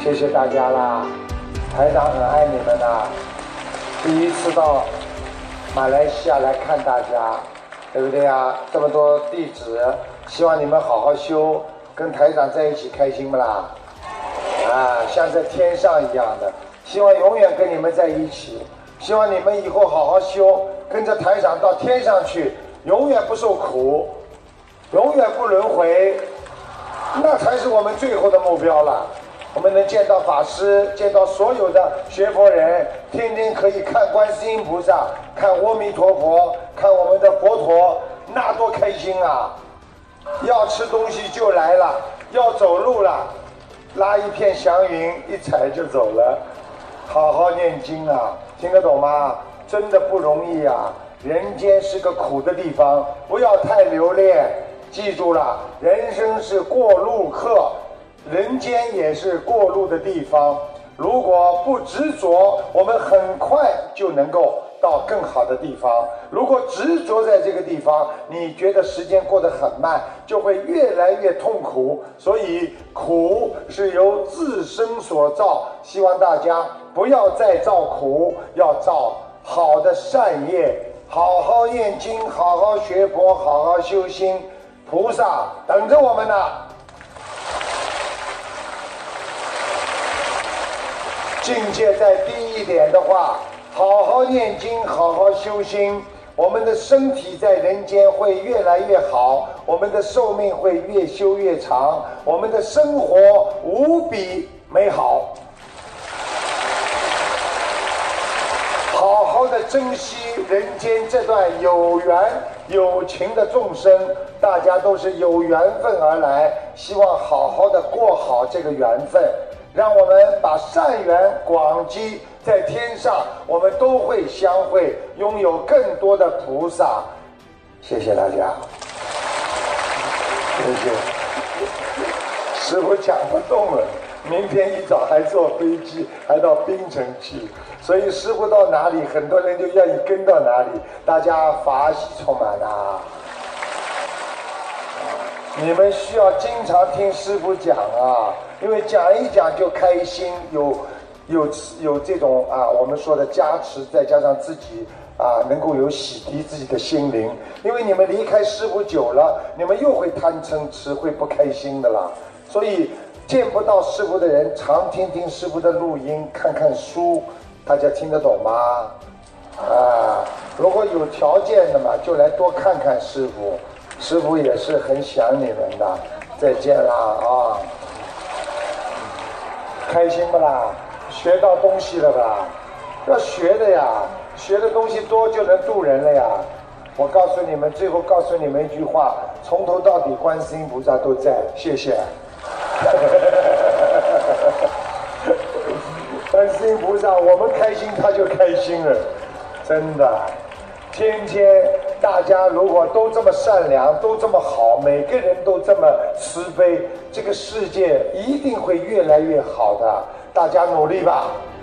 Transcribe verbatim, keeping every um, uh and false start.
谢谢大家啦，台长很爱你们的。第一次到马来西亚来看大家，对不对啊？这么多弟子，希望你们好好修，跟台长在一起开心不啦？啊，像在天上一样的，希望永远跟你们在一起，希望你们以后好好修，跟着台长到天上去，永远不受苦，永远不轮回，那才是我们最后的目标了。我们能见到法师，见到所有的学佛人，天天可以看观世音菩萨，看阿弥陀佛，看我们的佛陀，那多开心啊！要吃东西就来了，要走路了，拉一片祥云一踩就走了。好好念经啊，听得懂吗？真的不容易啊！人间是个苦的地方，不要太留恋。记住了，人生是过路客。人间也是过路的地方，如果不执着，我们很快就能够到更好的地方。如果执着在这个地方，你觉得时间过得很慢，就会越来越痛苦。所以苦是由自身所造，希望大家不要再造苦，要造好的善业，好好念经，好好学佛，好好修心，菩萨等着我们呢。境界再低一点的话，好好念经，好好修心，我们的身体在人间会越来越好，我们的寿命会越修越长，我们的生活无比美好。好好的珍惜人间这段有缘有情的众生，大家都是有缘分而来，希望好好的过好这个缘分，让我们把善缘广积，在天上我们都会相会，拥有更多的菩萨。谢谢大家，谢谢。师父讲不动了，明天一早还坐飞机，还到槟城去，所以师父到哪里，很多人就愿意跟到哪里，大家法喜充满啊！你们需要经常听师父讲啊，因为讲一讲就开心，有有有这种啊，我们说的加持，再加上自己啊能够有洗涤自己的心灵。因为你们离开师父久了，你们又会贪嗔痴，会不开心的啦。所以见不到师父的人，常听听师父的录音，看看书，大家听得懂吗？啊，如果有条件的嘛，就来多看看师父。师父也是很想你们的，再见啦啊！开心不啦？学到东西了吧？要学的呀，学的东西多就能渡人了呀。我告诉你们，最后告诉你们一句话：从头到底，观世音菩萨都在。谢谢。观世音菩萨，我们开心他就开心了，真的。天天大家如果都这么善良，都这么好，每个人都这么慈悲，这个世界一定会越来越好的。大家努力吧。